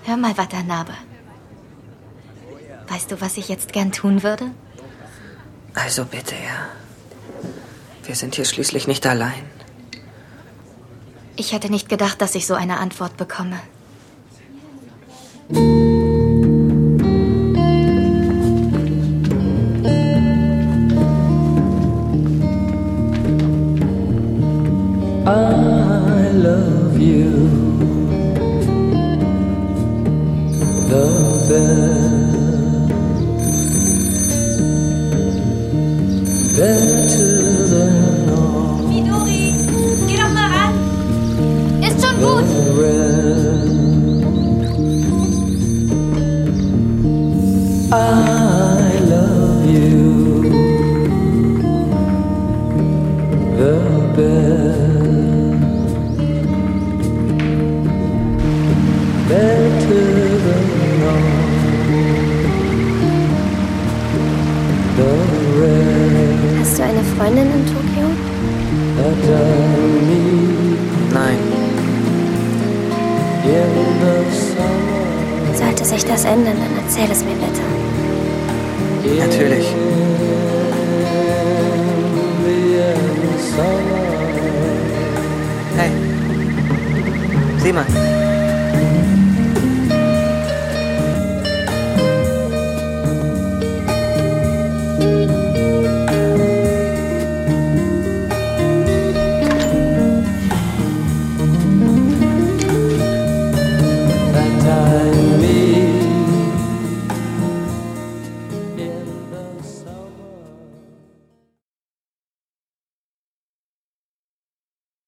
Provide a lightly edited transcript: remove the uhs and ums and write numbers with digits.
Hör mal, Watanabe. Weißt du, was ich jetzt gern tun würde? Also bitte, ja. Wir sind hier schließlich nicht allein. Ich hätte nicht gedacht, dass ich so eine Antwort bekomme. I love you the best, better than all. Midori, geh doch mal ran. Ist schon gut. I love you the best. Hast du eine Freundin in Tokio? Nein. Sollte sich das ändern, dann erzähl es mir bitte. Natürlich. Hey, sieh mal.